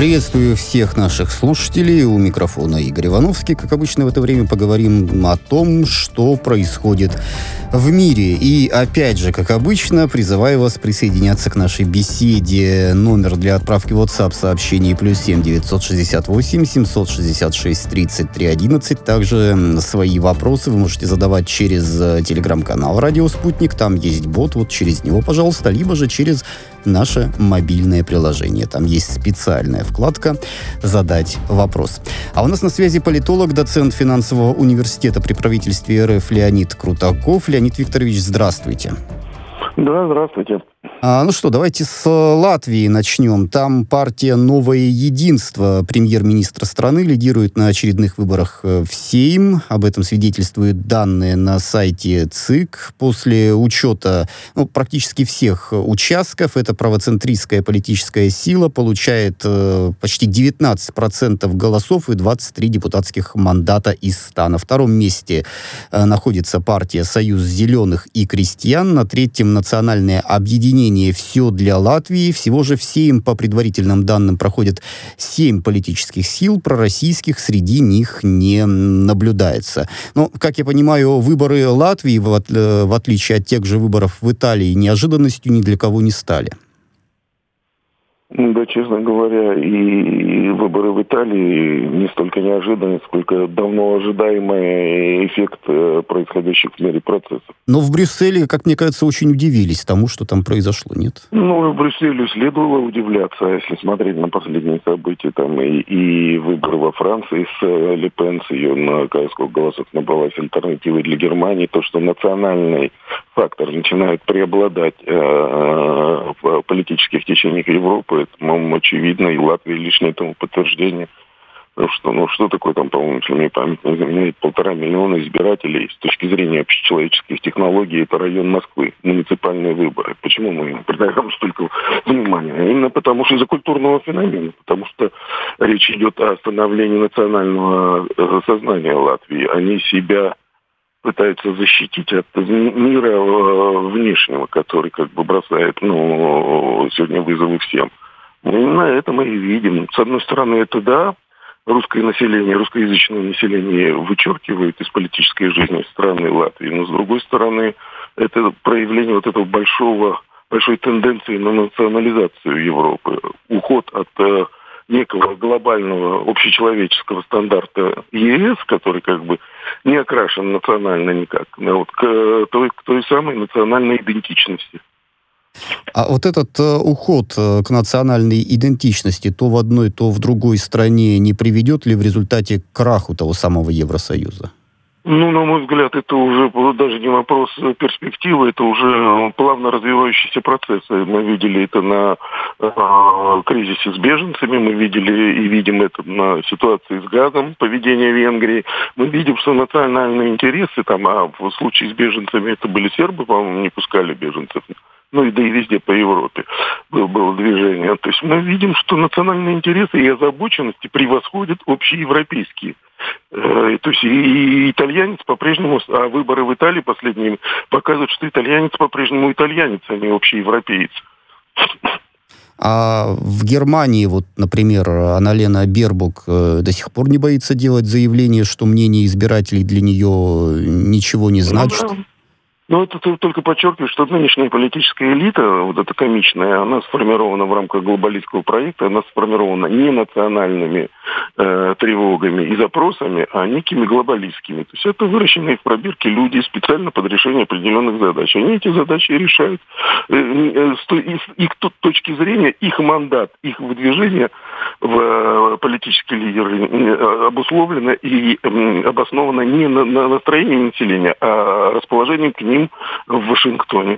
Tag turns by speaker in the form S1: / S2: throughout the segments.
S1: Приветствую всех наших слушателей. У микрофона Игорь Ивановский. Как обычно, в это время поговорим о том, что происходит в мире. И опять же, как обычно, призываю вас присоединяться к нашей беседе. Номер для отправки WhatsApp сообщений +7 968 766 33 11. Также свои вопросы вы можете задавать через телеграм-канал «Радио Спутник». Там есть бот, вот через него, пожалуйста, либо же через наше мобильное приложение. Там есть специальная вкладка «Задать вопрос». А у нас на связи политолог, доцент финансового университета при правительстве РФ Леонид Крутаков. Леонид Викторович, здравствуйте.
S2: Да, здравствуйте.
S1: Ну что, давайте с Латвии начнем. Там партия «Новое единство» премьер-министра страны лидирует на очередных выборах в Сейм. Об этом свидетельствуют данные на сайте ЦИК. После учета практически всех участков, эта правоцентристская политическая сила получает почти 19% голосов и 23 депутатских мандата из 100. На втором месте находится партия «Союз зеленых и крестьян». На третьем национальное объединение «Все для Латвии». Всего же в Сейм, по предварительным данным, проходят 7 политических сил, пророссийских среди них не наблюдается. Но, как я понимаю, выборы Латвии, в отличие от тех же выборов в Италии, неожиданностью ни для кого не стали.
S2: Да, честно говоря, и выборы в Италии не столько неожиданны, сколько давно ожидаемый эффект происходящих в мире процессов.
S1: Но в Брюсселе, как мне кажется, очень удивились тому, что там произошло, нет?
S2: В Брюсселю следовало удивляться, если смотреть на последние события, там и выборы во Франции с Ле Пен, с ее, сколько голосов набралась альтернативой для Германии, то, что национальный фактор начинает преобладать в политических течениях Европы, это, по-моему, очевидно, и Латвия лишнее этому подтверждение. Потому что, что такое там, по-моему, если мне память не изменяет, 1,5 миллиона избирателей с точки зрения общечеловеческих технологий, это район Москвы, муниципальные выборы. Почему мы им придаем столько внимания? Именно потому что из-за культурного феномена, потому что речь идет о становлении национального сознания Латвии. Они себя пытаются защитить от мира внешнего, который бросает сегодня вызовы всем. Именно это мы и видим. С одной стороны, это да, русское население, русскоязычное население вычеркивает из политической жизни страны Латвии, но с другой стороны, это проявление этого большой тенденции на национализацию Европы, уход от некого глобального общечеловеческого стандарта ЕС, который не окрашен национально никак, к той самой национальной идентичности.
S1: А вот этот уход к национальной идентичности то в одной, то в другой стране не приведет ли в результате к краху того самого Евросоюза?
S2: На мой взгляд, это уже даже не вопрос перспективы, это уже плавно развивающийся процесс. Мы видели это на кризисе с беженцами, мы видели и видим это на ситуации с газом, поведение Венгрии. Мы видим, что национальные интересы, а в случае с беженцами это были сербы, по-моему, не пускали беженцев. Да и везде по Европе было движение. То есть мы видим, что национальные интересы и озабоченности превосходят общеевропейские. То есть и итальянец по-прежнему, а выборы в Италии последние показывают, что итальянец по-прежнему итальянец, а не общеевропеец.
S1: А в Германии, например, Анналена Бербок до сих пор не боится делать заявление, что мнение избирателей для нее ничего не значит?
S2: Это только подчеркивает, что нынешняя политическая элита, эта комичная, она сформирована в рамках глобалистского проекта, она сформирована не национальными тревогами и запросами, а некими глобалистскими. То есть это выращенные в пробирке люди специально под решение определенных задач. Они эти задачи решают. С их точки зрения, их мандат, их выдвижение в политические лидеры обусловлено и обосновано не на настроении населения, а расположением к ним в Вашингтоне.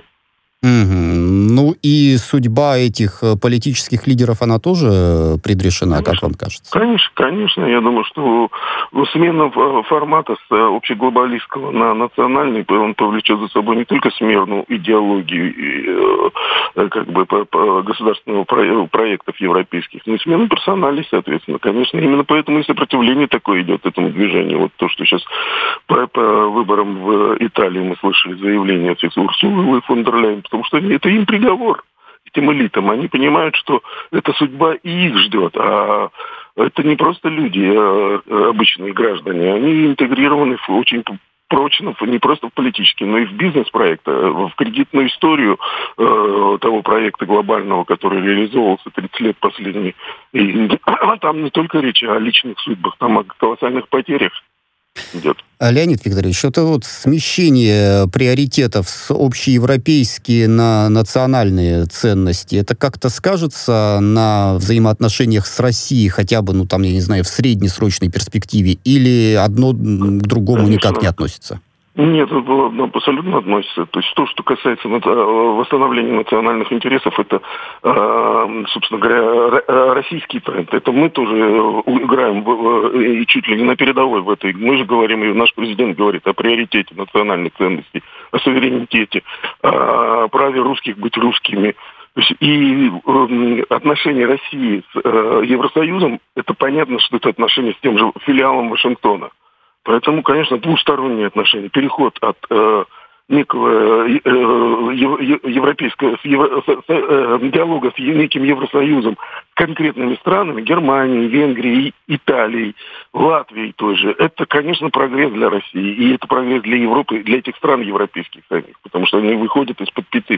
S1: И судьба этих политических лидеров, она тоже предрешена, конечно, как вам кажется?
S2: Конечно. Я думаю, что смена формата с общеглобалистского на национальный, он повлечет за собой не только смену идеологии государственного проектов европейских, но и смену персоналей, соответственно. Конечно, именно поэтому и сопротивление такое идет этому движению. То, что сейчас по выборам в Италии мы слышали заявление Урсулы фон дер Ляйен, потому что это им приговор. российским элитам. Они понимают, что эта судьба и их ждет. А это не просто люди, обычные граждане. Они интегрированы очень прочно, не просто в политический, но и в бизнес-проект, в кредитную историю того проекта глобального, который реализовывался 30 лет последние. И там не только речь о личных судьбах, там о колоссальных потерях идет.
S1: Леонид Викторович, это вот смещение приоритетов с общеевропейские на национальные ценности, это как-то скажется на взаимоотношениях с Россией, хотя бы, я не знаю, в среднесрочной перспективе, или одно к другому никак не относится?
S2: Нет, это абсолютно относится. То есть то, что касается восстановления национальных интересов, это, собственно говоря, российский тренд. Это мы тоже играем и чуть ли не на передовой в этой. Мы же говорим, и наш президент говорит о приоритете национальных ценностей, о суверенитете, о праве русских быть русскими. То есть и отношения России с Евросоюзом, это понятно, что это отношения с тем же филиалом Вашингтона. Поэтому, конечно, двусторонние отношения, переход от некого европейского диалога с неким Евросоюзом, с конкретными странами, Германией, Венгрией, Италией, Латвией той же, это, конечно, прогресс для России. И это прогресс для Европы, для этих стран европейских самих, потому что они выходят из-под пяты.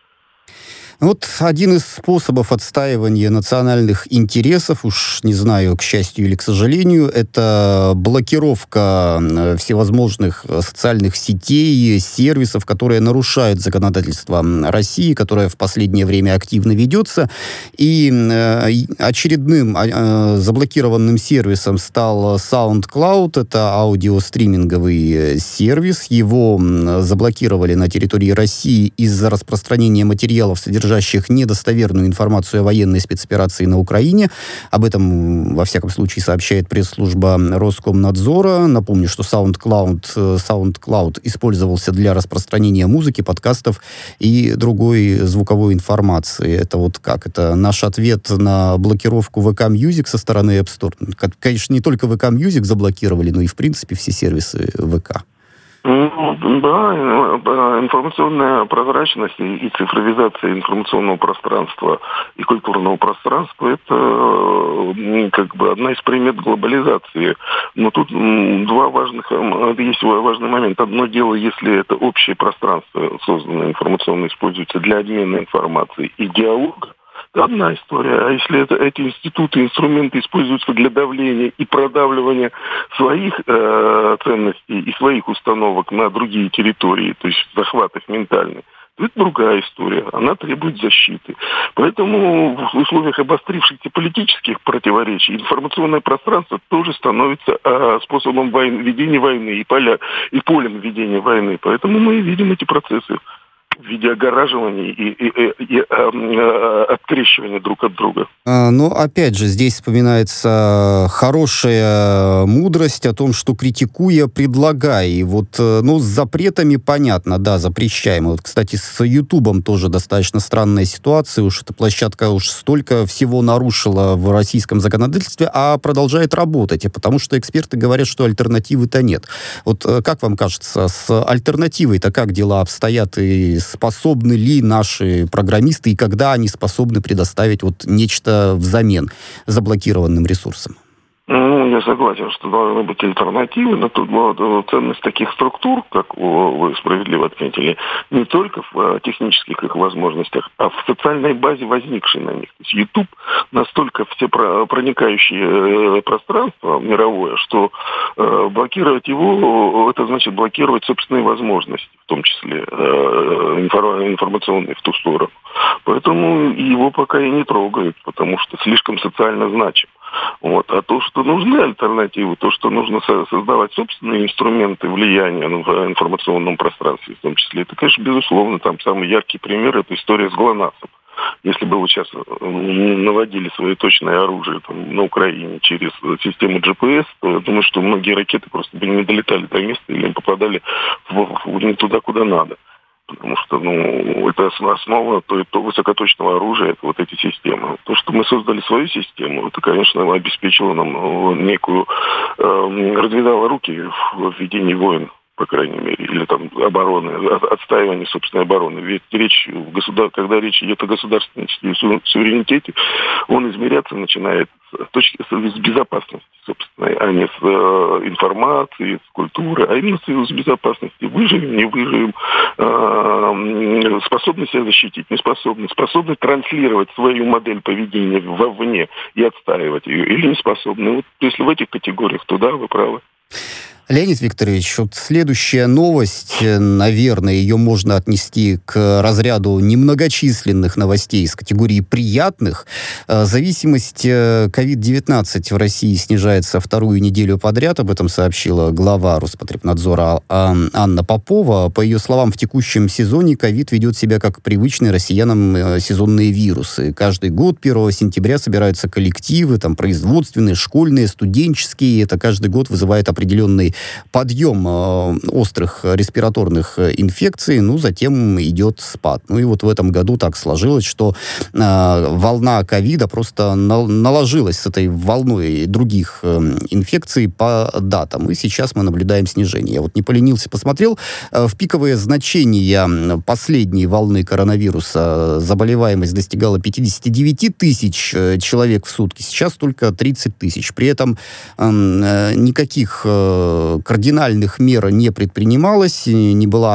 S1: Вот один из способов отстаивания национальных интересов, уж не знаю, к счастью или к сожалению, это блокировка всевозможных социальных сетей, сервисов, которые нарушают законодательство России, которое в последнее время активно ведется. И очередным заблокированным сервисом стал SoundCloud. Это аудиостриминговый сервис. Его заблокировали на территории России из-за распространения материалов, содержащих недостоверную информацию о военной спецоперации на Украине. Об этом, во всяком случае, сообщает пресс-служба Роскомнадзора. Напомню, что SoundCloud использовался для распространения музыки, подкастов и другой звуковой информации. Это вот как? Это наш ответ на блокировку VK Music со стороны App Store. Конечно, не только VK Music заблокировали, но и, в принципе, все сервисы VK.
S2: Да, информационная прозрачность и цифровизация информационного пространства и культурного пространства – это как бы одна из примет глобализации. Но тут есть важный момент. Одно дело, если это общее пространство, созданное информационно, используется для обмена информацией и диалога, одна история. А если эти институты, инструменты используются для давления и продавливания своих ценностей и своих установок на другие территории, то есть захват их ментальный, то это другая история. Она требует защиты. Поэтому в условиях обострившихся политических противоречий информационное пространство тоже становится способом ведения войны и полем ведения войны. Поэтому мы видим эти процессы в виде огораживания и открещивания друг от друга.
S1: Но опять же, здесь вспоминается хорошая мудрость о том, что критикуя, предлагай. И вот, с запретами понятно, да, запрещаем. Вот, кстати, с Ютубом тоже достаточно странная ситуация. Уж эта площадка столько всего нарушила в российском законодательстве, а продолжает работать. И потому что эксперты говорят, что альтернативы-то нет. Вот как вам кажется, с альтернативой-то как дела обстоят, и способны ли наши программисты, и когда они способны предоставить нечто взамен заблокированным ресурсам?
S2: Я согласен, что должны быть альтернативы, но тут ценность таких структур, как вы справедливо отметили, не только в технических их возможностях, а в социальной базе, возникшей на них. То есть YouTube настолько всепроникающее пространство мировое, что блокировать его, это значит блокировать собственные возможности, в том числе информационные в ту сторону. Поэтому его пока и не трогают, потому что слишком социально значим. А то, что нужны альтернативы, то, что нужно создавать собственные инструменты влияния в информационном пространстве, в том числе, это, конечно, безусловно, там самый яркий пример – это история с ГЛОНАССом. Если бы вы сейчас наводили свое точное оружие на Украине через систему GPS, то я думаю, что многие ракеты просто бы не долетали до места или попадали не туда, куда надо. Потому что, это основа то высокоточного оружия, это вот эти системы. То, что мы создали свою систему, это, конечно, обеспечило нам некую, развязало руки в ведении войн. по крайней мере, или там обороны, отстаивания собственной обороны. Ведь когда речь идет о государственности и суверенитете, он измеряться начинает с безопасности собственной, а не с информации, с культуры, а именно с безопасности. Выживем, не выживем, способны себя защитить, не способны, способны транслировать свою модель поведения вовне и отстаивать ее, или не способны. Вот если в этих категориях, то да, вы правы.
S1: Леонид Викторович, вот следующая новость, наверное, ее можно отнести к разряду немногочисленных новостей из категории приятных. Зависимость COVID-19 в России снижается вторую неделю подряд, об этом сообщила глава Роспотребнадзора Анна Попова. По ее словам, в текущем сезоне ковид ведет себя как привычные россиянам сезонные вирусы. Каждый год 1 сентября собираются коллективы, там, производственные, школьные, студенческие. Это каждый год вызывает определенный подъем острых респираторных инфекций, затем идет спад. И вот в этом году так сложилось, что волна ковида просто наложилась с этой волной других инфекций по датам. И сейчас мы наблюдаем снижение. Я вот не поленился, посмотрел. В пиковые значения последней волны коронавируса заболеваемость достигала 59 тысяч человек в сутки. Сейчас только 30 тысяч. При этом никаких кардинальных мер не предпринималось, не был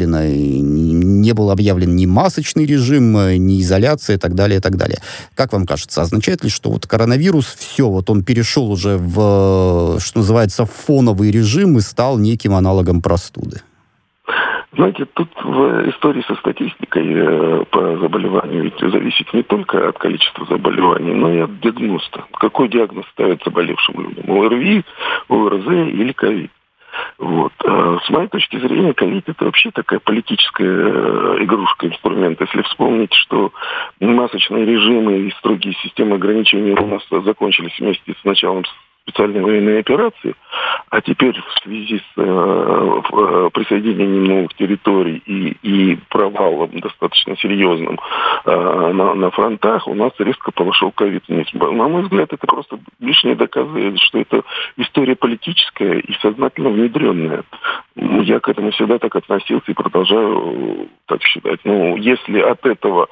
S1: объявлен ни масочный режим, ни изоляция и так далее, и так далее. Как вам кажется, означает ли, что вот коронавирус, все, вот он перешел уже в, что называется, фоновый режим и стал неким аналогом простуды?
S2: Знаете, тут в истории со статистикой по заболеванию ведь зависит не только от количества заболеваний, но и от диагноза. Какой диагноз ставит заболевшим людям? ОРВИ, ОРЗ или ковид? Вот. С моей точки зрения, ковид — это вообще такая политическая игрушка, инструмент. Если вспомнить, что масочные режимы и строгие системы ограничений у нас закончились вместе с началом специальной военной операции, а теперь в связи с присоединением новых территорий и провалом достаточно серьезным на фронтах, у нас резко пошел ковид вниз. На мой взгляд, это просто лишнее доказывает, что это история политическая и сознательно внедренная. Я к этому всегда так относился и продолжаю так считать. Если от этого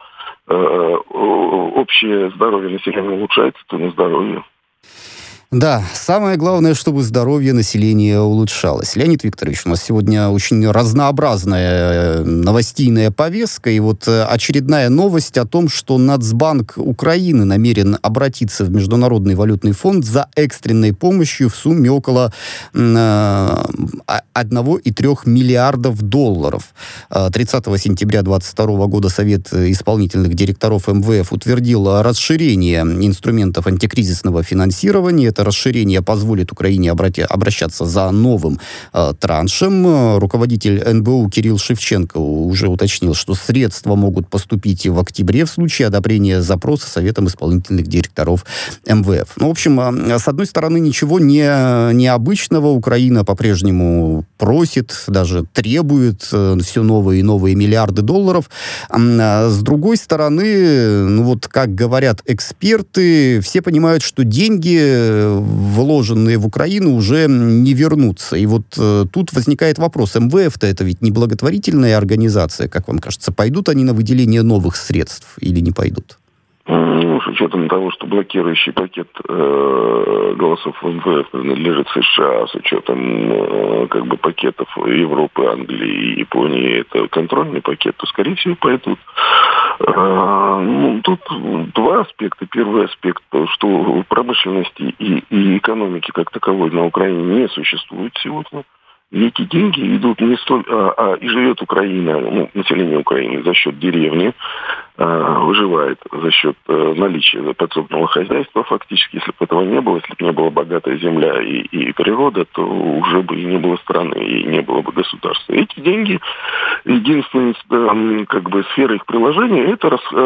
S2: общее здоровье населения улучшается, то на здоровье.
S1: Да, самое главное, чтобы здоровье населения улучшалось. Леонид Викторович, у нас сегодня очень разнообразная новостейная повестка, и вот очередная новость о том, что Нацбанк Украины намерен обратиться в Международный валютный фонд за экстренной помощью в сумме около 1,3 миллиардов долларов. 30 сентября 2022 года Совет исполнительных директоров МВФ утвердил расширение инструментов антикризисного финансирования. Это расширение позволит Украине обращаться за новым траншем. Руководитель НБУ Кирилл Шевченко уже уточнил, что средства могут поступить в октябре в случае одобрения запроса Советом исполнительных директоров МВФ. В общем, с одной стороны, ничего необычного. Украина по-прежнему просит, даже требует все новые и новые миллиарды долларов. С другой стороны, как говорят эксперты, все понимают, что деньги, вложенные в Украину, уже не вернутся. И вот тут возникает вопрос. МВФ-то это ведь не благотворительная организация, как вам кажется. Пойдут они на выделение новых средств или не пойдут?
S2: С учетом того, что блокирующий пакет голосов в МВФ принадлежит США, с учетом пакетов Европы, Англии и Японии, это контрольный пакет, то, скорее всего, пойдут. Тут два аспекта. Первый аспект, что промышленности и экономики как таковой на Украине не существует сегодня. И эти деньги идут не столь... и живет Украина, население Украины за счет деревни, выживает за счет наличия подсобного хозяйства фактически. Если бы этого не было, если бы не была богатая земля и природа, то уже бы и не было страны, и не было бы государства. Эти деньги, единственная сфера их приложения, это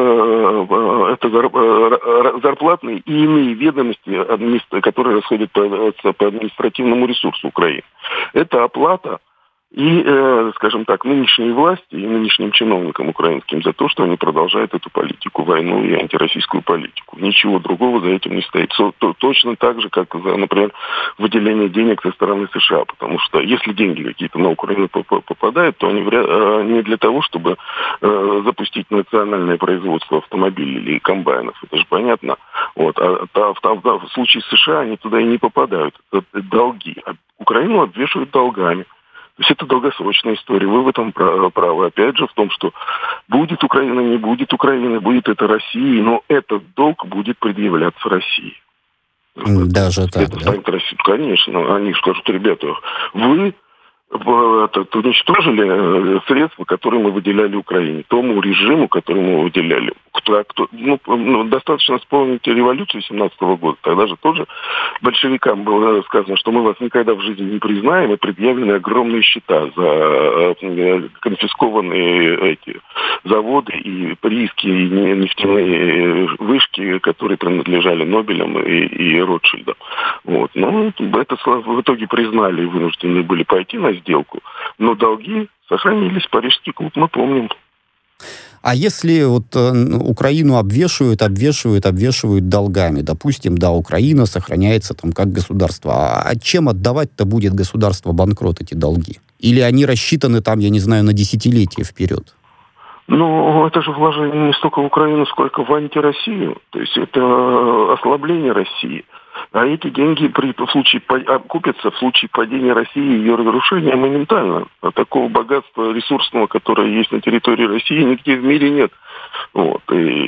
S2: зарплатные и иные ведомости, которые расходят по административному ресурсу Украины. Это оплата и, скажем так, нынешней власти и нынешним чиновникам украинским за то, что они продолжают эту политику, войну и антироссийскую политику. Ничего другого за этим не стоит. Точно так же, как за, например, выделение денег со стороны США. Потому что если деньги какие-то на Украину попадают, то они не для того, чтобы запустить национальное производство автомобилей или комбайнов. Это же понятно. Вот. В случае с США они туда и не попадают. Это долги. А Украину обвешивают долгами. То есть это долгосрочная история. Вы в этом правы. Опять же, в том, что будет Украина, не будет Украины, будет это Россия, но этот долг будет предъявляться России.
S1: Даже так,
S2: это станет Россией. Конечно. Они скажут, ребята, вы уничтожили средства, которые мы выделяли Украине, тому режиму, который мы выделяли. Достаточно вспомнить революцию 17 года. Тогда же тоже большевикам было сказано, что мы вас никогда в жизни не признаем, и предъявлены огромные счета за конфискованные эти заводы и прииски, и нефтяные вышки, которые принадлежали Нобелям и Ротшильдам. Вот. Но это в итоге признали и вынуждены были пойти на сделку, но долги сохранились. Парижский клуб мы помним.
S1: А если вот Украину обвешивают долгами, допустим, да, Украина сохраняется там как государство, а чем отдавать-то будет государство-банкрот эти долги? Или они рассчитаны там, я не знаю, на десятилетия вперед?
S2: Ну, это же вложение не столько в Украину, сколько в антироссию. То есть это ослабление России. А эти деньги окупятся в случае падения России и ее разрушения моментально. А такого богатства ресурсного, которое есть на территории России, нигде в мире нет. Вот.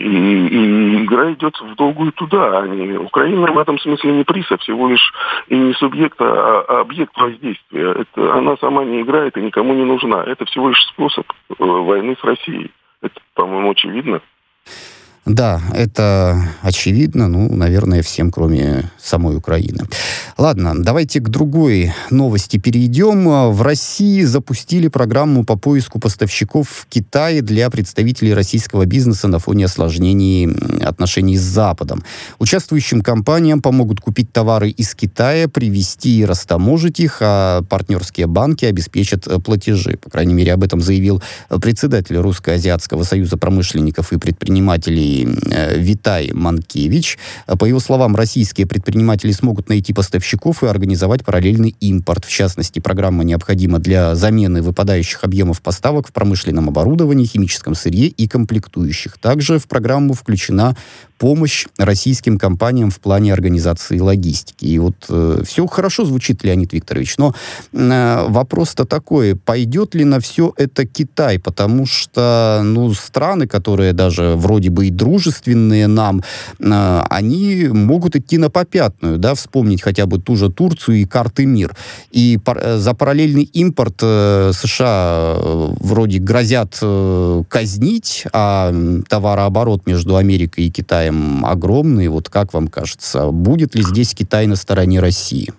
S2: И игра идет в долгую туда. Украина в этом смысле не приз, а всего лишь и не субъект, а объект воздействия. Она сама не играет и никому не нужна. Это всего лишь способ войны с Россией. Это, по-моему, очевидно.
S1: Да, это очевидно, наверное, всем, кроме самой Украины. Ладно, давайте к другой новости перейдем. В России запустили программу по поиску поставщиков в Китае для представителей российского бизнеса на фоне осложнений отношений с Западом. Участвующим компаниям помогут купить товары из Китая, привезти и растаможить их, а партнерские банки обеспечат платежи. По крайней мере, об этом заявил председатель Русско-Азиатского союза промышленников и предпринимателей Витай Манкевич. По его словам, российские предприниматели смогут найти поставщиков и организовать параллельный импорт. В частности, программа необходима для замены выпадающих объемов поставок в промышленном оборудовании, химическом сырье и комплектующих. Также в программу включена помощь российским компаниям в плане организации логистики. И вот все хорошо звучит, Леонид Викторович, но вопрос-то такой, пойдет ли на все это Китай? Потому что, страны, которые даже вроде бы и дружественные нам, они могут идти на попятную, да, вспомнить хотя бы ту же Турцию и карты МИР. И за параллельный импорт США вроде грозят казнить, а товарооборот между Америкой и Китаем огромный. Вот как вам кажется, будет ли здесь Китай на стороне России?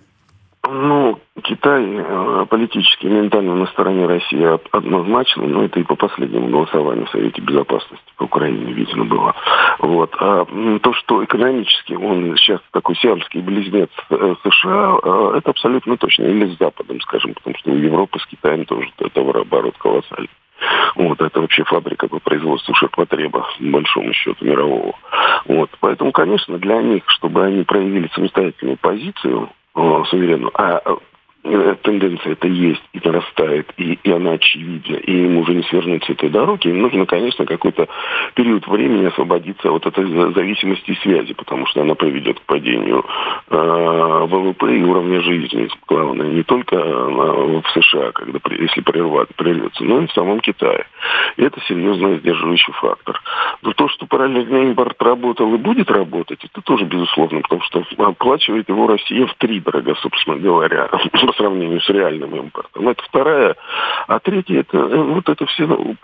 S2: Китай политически и ментально на стороне России однозначно, но это и по последнему голосованию в Совете Безопасности по Украине видно было. Вот. А то, что экономически он сейчас такой сиамский близнец США, это абсолютно точно. Или с Западом, скажем, потому что у Европы с Китаем тоже товарооборот колоссальный. Вот, это вообще фабрика по производству ширпотреба, по большому счету, мирового. Вот. Поэтому, конечно, для них, чтобы они проявили самостоятельную позицию, суверенную, тенденция это есть и нарастает, и она очевидна, и им уже не свернуть с этой дороги, им нужно, конечно, какой-то период времени освободиться от этой зависимости и связи, потому что она приведет к падению ВВП и уровня жизни, главное, не только в США, если прервется, но и в самом Китае. И это серьезный сдерживающий фактор. Но то, что параллельный импорт работал и будет работать, это тоже безусловно, потому что оплачивает его Россия втридорога, собственно говоря, по сравнению с реальным импортом. Это вторая. А третья, это все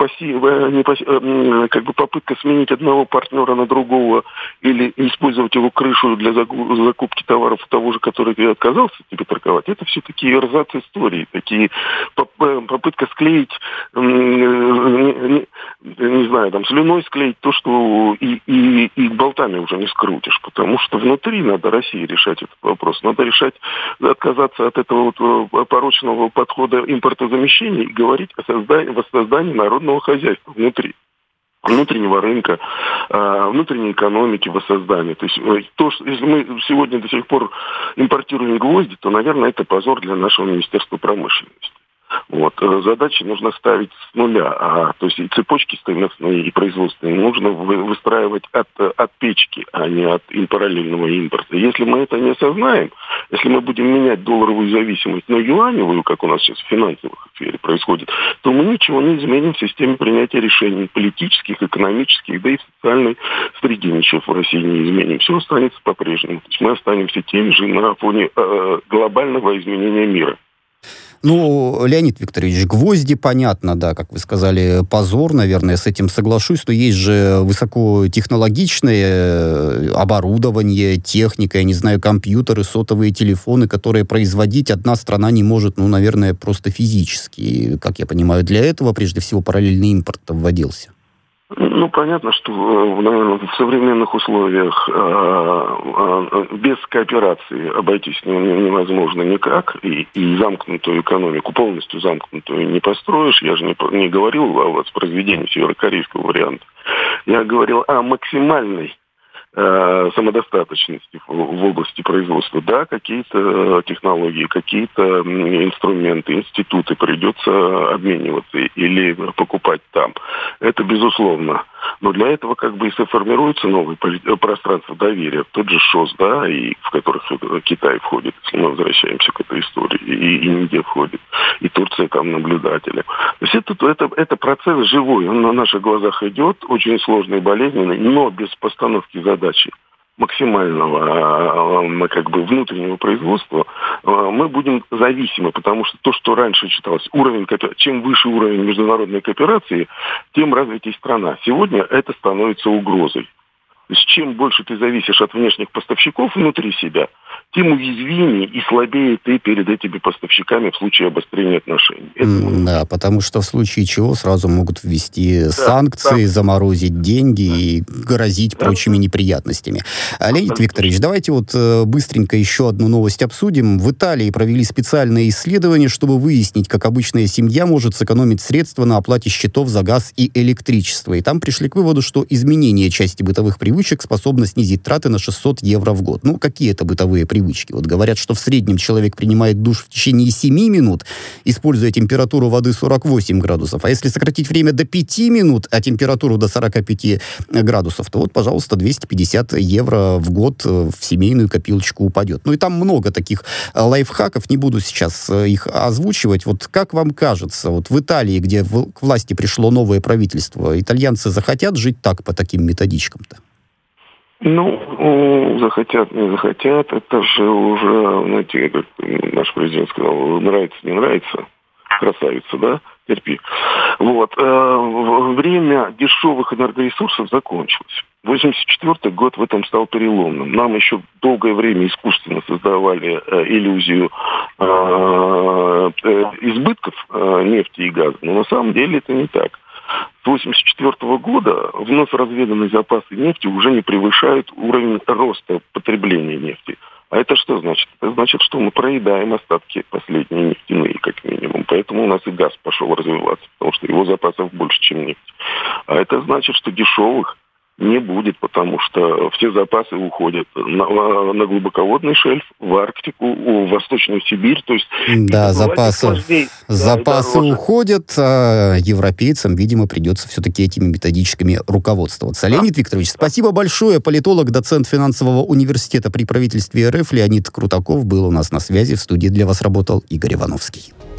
S2: попытка сменить одного партнера на другого или использовать его крышу для закупки товаров у того же, который ты отказался тебе торговать. Это все такие эрзац истории, такие попытка склеить, не знаю, слюной склеить то, что и болтами уже не скрутишь, потому что внутри надо России решать этот вопрос. Надо решать, отказаться от этого насчет порочного подхода импортозамещения и говорить о воссоздании народного хозяйства внутреннего рынка, внутренней экономики воссоздания. То есть если мы сегодня до сих пор импортируем гвозди, то, наверное, это позор для нашего Министерства промышленности. Задачи нужно ставить с нуля, то есть и цепочки стоимостные, и производственные нужно выстраивать от печки, а не от параллельного импорта. Если мы это не осознаем, если мы будем менять долларовую зависимость на юаневую, как у нас сейчас в финансовой сфере происходит, то мы ничего не изменим в системе принятия решений политических, экономических, да и в социальной среде ничего в России не изменим. Все останется по-прежнему. То есть мы останемся теми же на фоне глобального изменения мира.
S1: Леонид Викторович, гвозди, понятно, да, как вы сказали, позор, наверное, с этим соглашусь, но есть же высокотехнологичное оборудование, техника, я не знаю, компьютеры, сотовые телефоны, которые производить одна страна не может, наверное, просто физически. Как я понимаю, для этого, прежде всего, параллельный импорт вводился.
S2: Понятно, что, наверное, в современных условиях без кооперации обойтись невозможно никак. И замкнутую экономику, полностью замкнутую, не построишь. Я же не говорил о воспроизведении северокорейского варианта. Я говорил о максимальной самодостаточности в области производства. Да, какие-то технологии, какие-то инструменты, институты придется обмениваться или покупать там. Это безусловно. Но для этого и сформируется новое пространство доверия. Тот же ШОС, да, и в которых Китай входит, если мы возвращаемся к этой истории, и Индия входит, и Турция там наблюдатели. То есть это процесс живой, он на наших глазах идет, очень сложный и болезненный, но без постановки задачи максимального внутреннего производства мы будем зависимы, потому что то, что раньше считалось чем выше уровень международной кооперации, тем развитее страна. Сегодня это становится угрозой. То есть чем больше ты зависишь от внешних поставщиков внутри себя, тем уязвимее и слабее ты перед этими поставщиками в случае обострения отношений.
S1: Да, потому что в случае чего сразу могут ввести санкции, заморозить деньги и грозить прочими неприятностями. Леонид Викторович, давайте быстренько еще одну новость обсудим. В Италии провели специальное исследование, чтобы выяснить, как обычная семья может сэкономить средства на оплате счетов за газ и электричество. И там пришли к выводу, что изменение части бытовых привычек способно снизить траты на 600 евро в год. Какие это бытовые привычки? Говорят, что в среднем человек принимает душ в течение 7 минут, используя температуру воды 48 градусов. А если сократить время до 5 минут, а температуру до 45 градусов, то пожалуйста, 250 евро в год в семейную копилочку упадет. И там много таких лайфхаков, не буду сейчас их озвучивать. Как вам кажется, в Италии, где к власти пришло новое правительство, итальянцы захотят жить так по таким методичкам-то?
S2: Захотят, не захотят, это же уже, знаете, как наш президент сказал, нравится, не нравится, красавица, да, терпи. Время дешевых энергоресурсов закончилось. 1984 год в этом стал переломным. Нам еще долгое время искусственно создавали иллюзию избытков нефти и газа, но на самом деле это не так. С 1984 года вновь разведанные запасы нефти уже не превышают уровень роста потребления нефти. А это что значит? Это значит, что мы проедаем остатки последние нефтяные, как минимум. Поэтому у нас и газ пошел развиваться, потому что его запасов больше, чем нефть. А это значит, что дешевых не будет, потому что все запасы уходят на глубоководный шельф, в Арктику, в Восточную Сибирь. То есть
S1: запасы уходят, а европейцам, видимо, придется все-таки этими методичками руководствоваться. Леонид Викторович, спасибо большое. Политолог, доцент финансового университета при правительстве РФ Леонид Крутаков был у нас на связи. В студии для вас работал Игорь Ивановский.